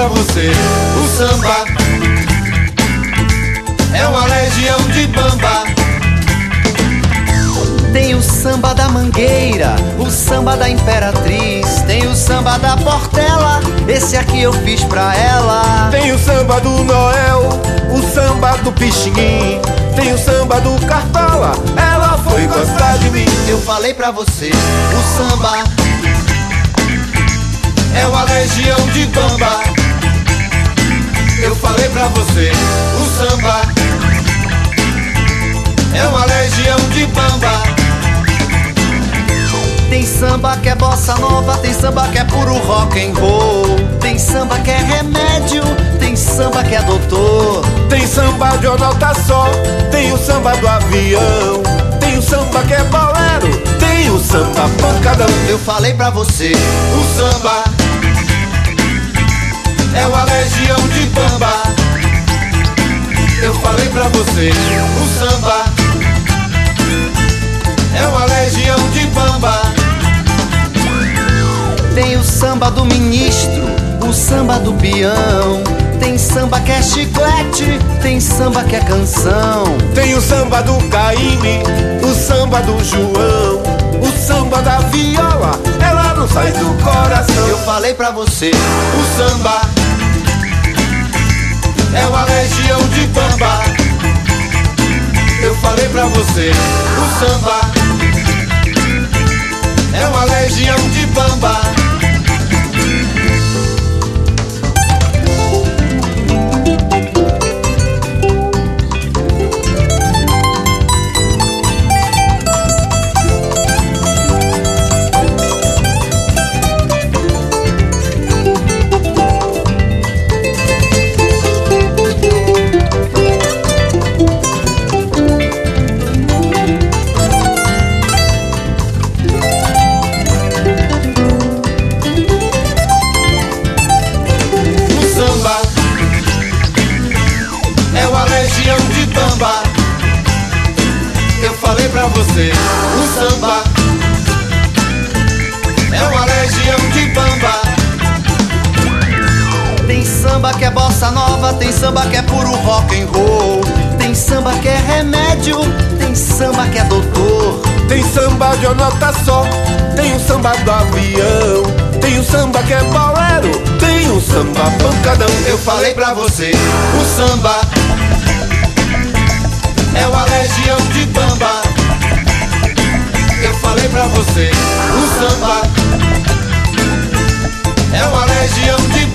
pra você, o samba é uma legião de bamba. Tem o samba da Mangueira, o samba da Imperatriz, tem o samba da Portela, esse aqui eu fiz pra ela. Tem o samba do Noel, o samba do Pixinguim, tem o samba do Cartola, ela foi gostar de mim. Eu falei pra você, o samba é uma legião de bamba. Eu falei pra você, o samba é uma legião de bamba. Tem samba que é bossa nova, tem samba que é puro rock and roll, tem samba que é remédio, tem samba que é doutor. Tem samba de uma nota só, tem o samba do avião, tem o samba que é bolero, tem o samba pancadão. Eu falei pra você, o samba é uma legião de bamba. Eu falei pra você, o samba é uma legião de bamba. Tem o samba do ministro, o samba do peão, tem samba que é chiclete, tem samba que é canção. Tem o samba do Caíme, o samba do João, o samba da viola, ela não sai do coração. Eu falei pra você, o samba é uma legião de bamba. Eu falei pra você, o samba é uma legião de bamba. Eu falei pra você, o samba é uma legião de bamba. tem samba que é bossa nova, tem samba que é puro rock and roll, tem samba que é remédio, tem samba que é doutor. Tem samba de uma nota só, tem o samba do avião, tem o samba que é bolero, tem o samba pancadão. Eu falei pra você, o samba é uma legião de bamba. Eu falei pra você, o samba é uma legião de bamba.